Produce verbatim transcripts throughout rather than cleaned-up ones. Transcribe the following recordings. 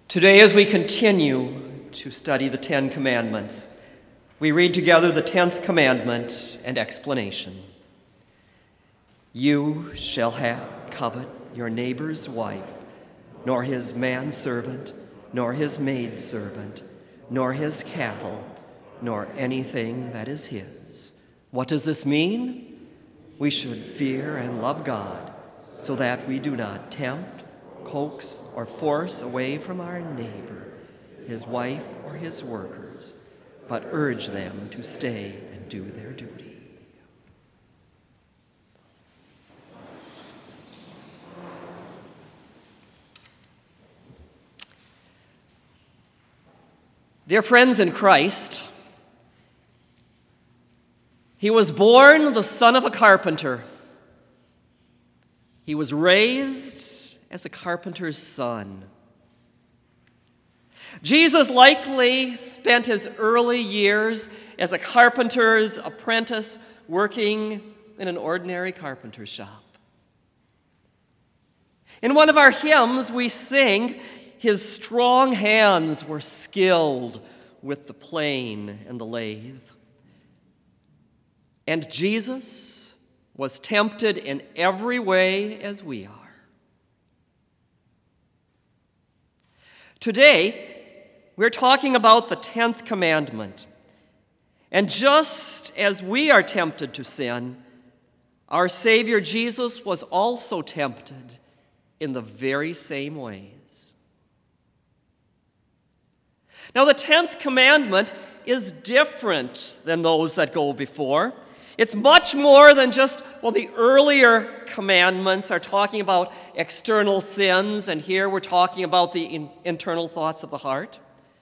Today, as we continue to study the Ten Commandments, we read together the tenth commandment and explanation. You shall have covet your neighbor's wife, nor his manservant, nor his maidservant, nor his cattle, nor anything that is his. What does this mean? We should fear and love God so that we do not tempt, coax, or force away from our neighbor, his wife or his workers, but urge them to stay and do their duty. Dear friends in Christ, he was born the son of a carpenter. He was raised as a carpenter's son. Jesus likely spent his early years as a carpenter's apprentice working in an ordinary carpenter's shop. In one of our hymns, we sing, his strong hands were skilled with the plane and the lathe. And Jesus was tempted in every way as we are. Today, we're talking about the tenth commandment. And just as we are tempted to sin, our Savior Jesus was also tempted in the very same ways. Now, the tenth commandment is different than those that go before. It's much more than just, well, the earlier commandments are talking about external sins, and here we're talking about the in- internal thoughts of the heart.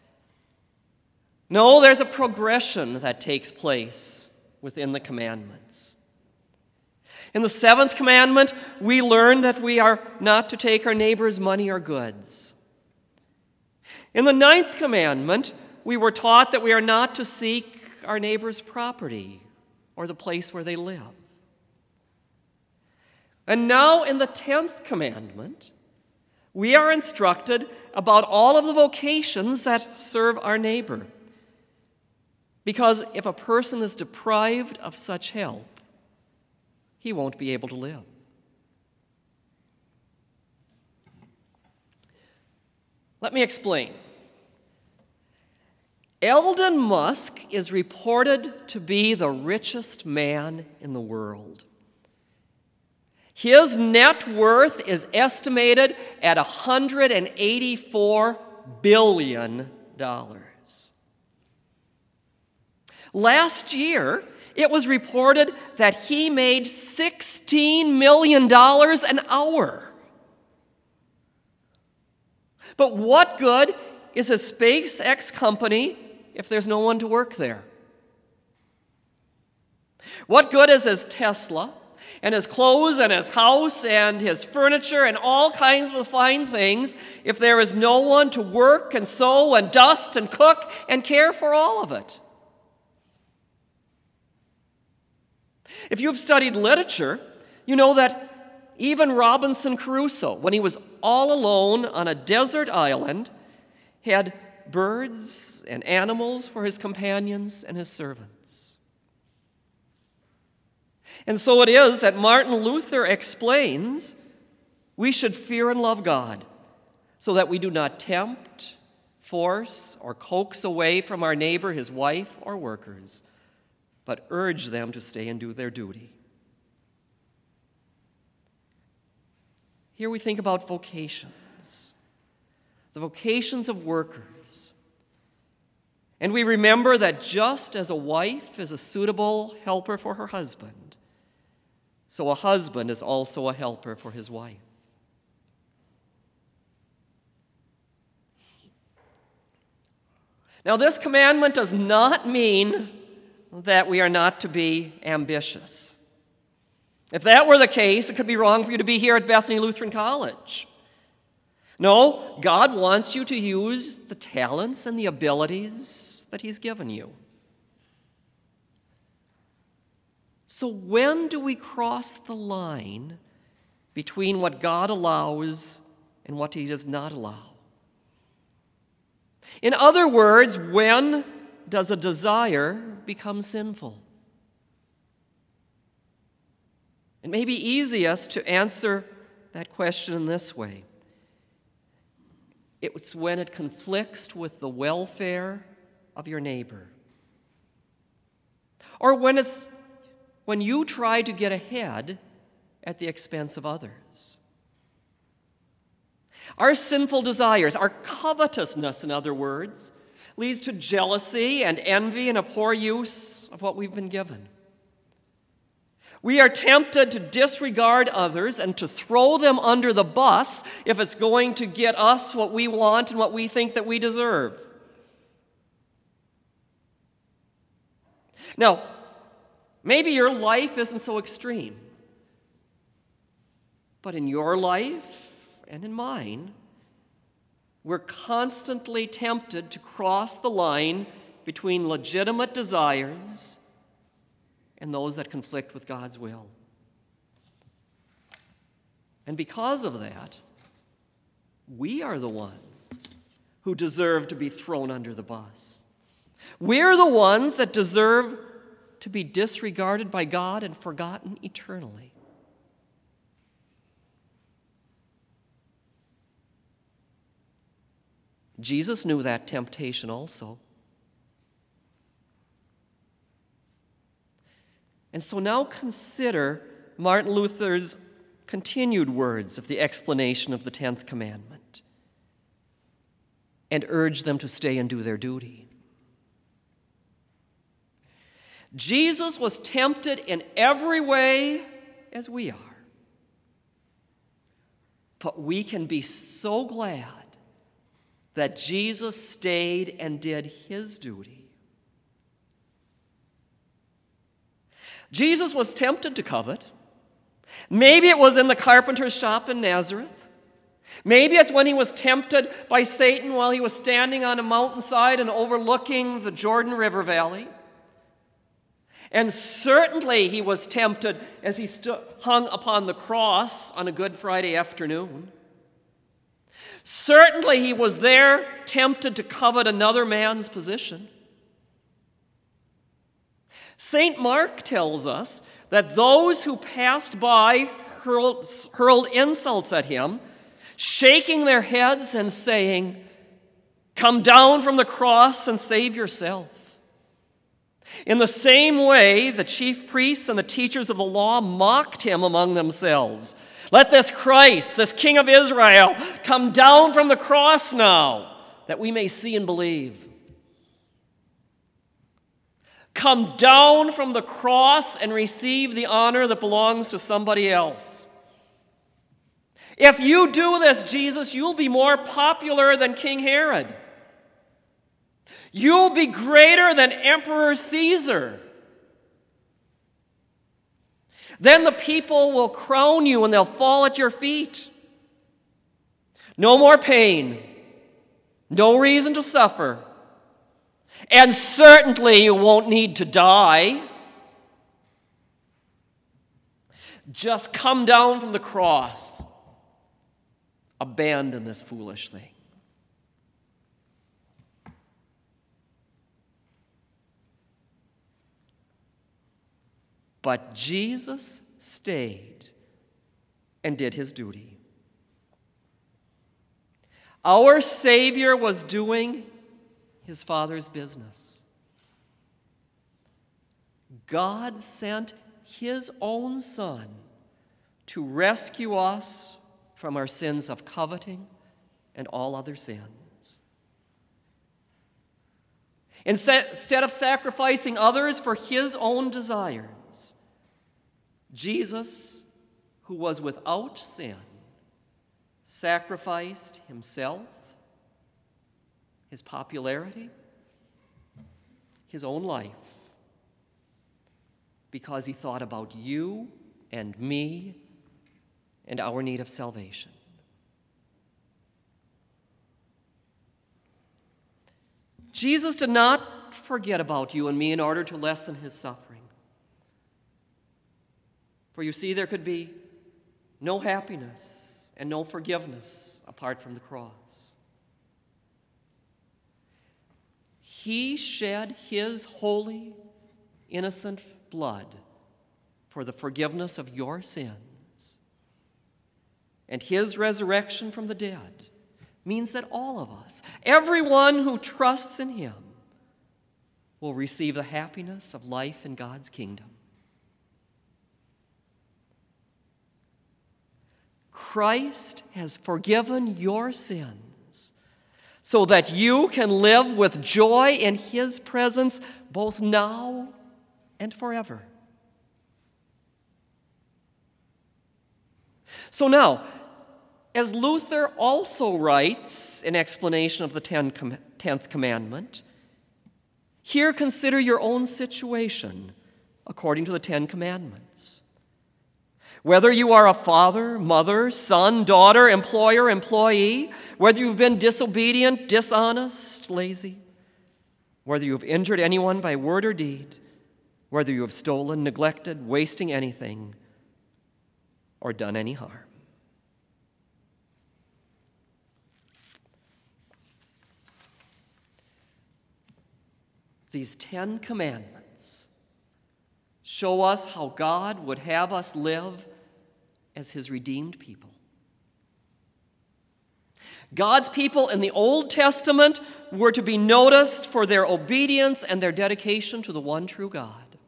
No, there's a progression that takes place within the commandments. In the seventh commandment, we learn that we are not to take our neighbor's money or goods. In the ninth commandment, we were taught that we are not to seek our neighbor's property or the place where they live. And now in the tenth commandment, we are instructed about all of the vocations that serve our neighbor. Because if a person is deprived of such help, he won't be able to live. Let me explain. Elon Musk is reported to be the richest man in the world. His net worth is estimated at one hundred eighty-four billion dollars. Last year, it was reported that he made sixteen million dollars an hour. But what good is a SpaceX company if there's no one to work there? What good is his Tesla and his clothes and his house and his furniture and all kinds of fine things if there is no one to work and sew and dust and cook and care for all of it? If you've studied literature, you know that even Robinson Crusoe, when he was all alone on a desert island, had birds and animals for his companions and his servants. And so it is that Martin Luther explains we should fear and love God so that we do not tempt, force, or coax away from our neighbor his wife or workers, but urge them to stay and do their duty. Here we think about vocations, the vocations of workers. And we remember that just as a wife is a suitable helper for her husband, so a husband is also a helper for his wife. Now, this commandment does not mean that we are not to be ambitious. If that were the case, it could be wrong for you to be here at Bethany Lutheran College. No, God wants you to use the talents and the abilities that He's given you. So when do we cross the line between what God allows and what He does not allow? In other words, when does a desire become sinful? It may be easiest to answer that question in this way. It's when it conflicts with the welfare of your neighbor. Or when it's when you try to get ahead at the expense of others. Our sinful desires, our covetousness, in other words, leads to jealousy and envy and a poor use of what we've been given. We are tempted to disregard others and to throw them under the bus if it's going to get us what we want and what we think that we deserve. Now, maybe your life isn't so extreme, but in your life and in mine, we're constantly tempted to cross the line between legitimate desires and those that conflict with God's will. And because of that, we are the ones who deserve to be thrown under the bus. We're the ones that deserve to be disregarded by God and forgotten eternally. Jesus knew that temptation also. And so now consider Martin Luther's continued words of the explanation of the tenth commandment and urge them to stay and do their duty. Jesus was tempted in every way as we are. But we can be so glad that Jesus stayed and did his duty. Jesus was tempted to covet. Maybe it was in the carpenter's shop in Nazareth. Maybe it's when he was tempted by Satan while he was standing on a mountainside and overlooking the Jordan River Valley. And certainly he was tempted as he stu- hung upon the cross on a Good Friday afternoon. Certainly he was there tempted to covet another man's position. Saint Mark tells us that those who passed by hurled, hurled insults at him, shaking their heads and saying, "Come down from the cross and save yourself." In the same way, the chief priests and the teachers of the law mocked him among themselves. "Let this Christ, this King of Israel, come down from the cross now, that we may see and believe." Come down from the cross and receive the honor that belongs to somebody else. If you do this, Jesus, you'll be more popular than King Herod. You'll be greater than Emperor Caesar. Then the people will crown you and they'll fall at your feet. No more pain. No reason to suffer. And certainly you won't need to die. Just come down from the cross. Abandon this foolish thing. But Jesus stayed and did his duty. Our Savior was doing his Father's business. God sent his own Son to rescue us from our sins of coveting and all other sins. Instead of sacrificing others for his own desires, Jesus, who was without sin, sacrificed himself, his popularity, his own life, because he thought about you and me and our need of salvation. Jesus did not forget about you and me in order to lessen his suffering. For you see, there could be no happiness and no forgiveness apart from the cross. He shed his holy, innocent blood for the forgiveness of your sins. And his resurrection from the dead means that all of us, everyone who trusts in him, will receive the happiness of life in God's kingdom. Christ has forgiven your sins so that you can live with joy in his presence both now and forever. So now, as Luther also writes in explanation of the tenth commandment, here consider your own situation according to the Ten Commandments. Whether you are a father, mother, son, daughter, employer, employee, whether you've been disobedient, dishonest, lazy, whether you have injured anyone by word or deed, whether you have stolen, neglected, wasting anything, or done any harm. These Ten Commandments show us how God would have us live as his redeemed people. God's people in the Old Testament were to be noticed for their obedience and their dedication to the one true God.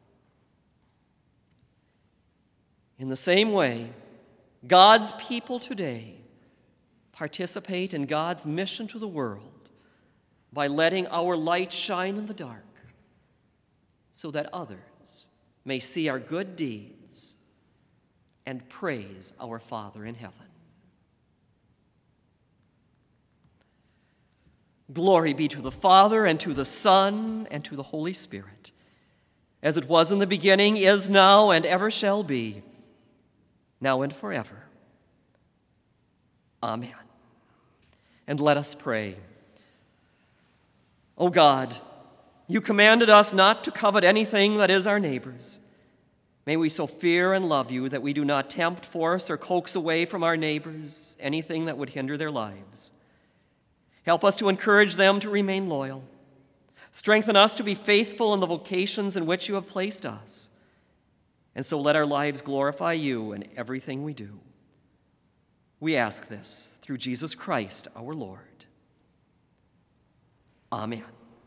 In the same way, God's people today participate in God's mission to the world by letting our light shine in the dark, so that others may see our good deeds and praise our Father in heaven. Glory be to the Father, and to the Son, and to the Holy Spirit, as it was in the beginning, is now, and ever shall be, now and forever. Amen. And let us pray. O God, you commanded us not to covet anything that is our neighbor's. May we so fear and love you that we do not tempt, force, or coax away from our neighbors anything that would hinder their lives. Help us to encourage them to remain loyal. Strengthen us to be faithful in the vocations in which you have placed us. And so let our lives glorify you in everything we do. We ask this through Jesus Christ, our Lord. Amen.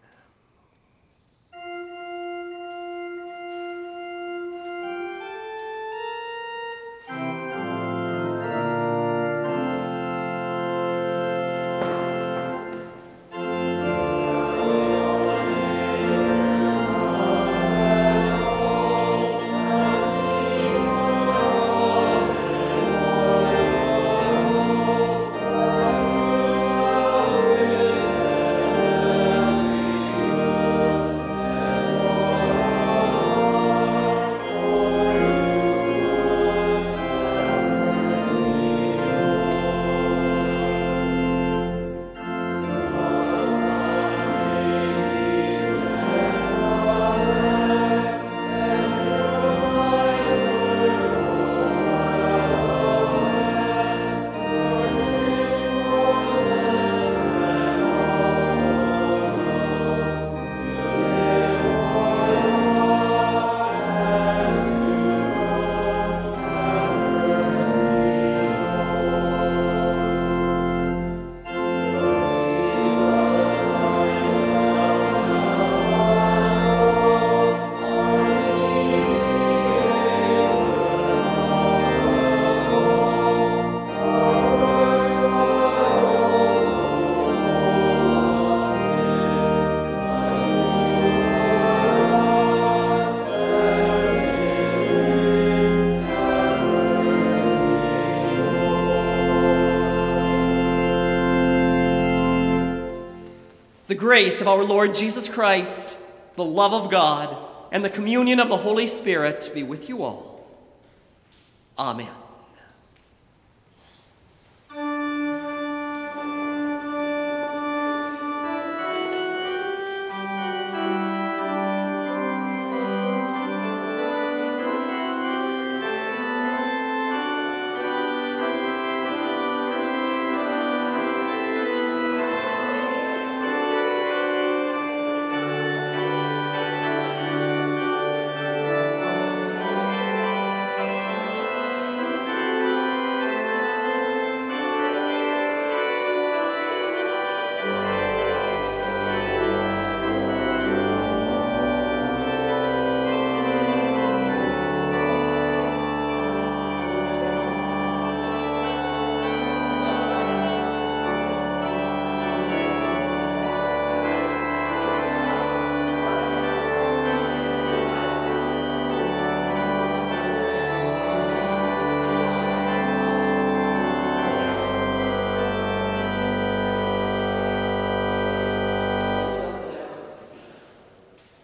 The grace of our Lord Jesus Christ, the love of God, and the communion of the Holy Spirit be with you all. Amen.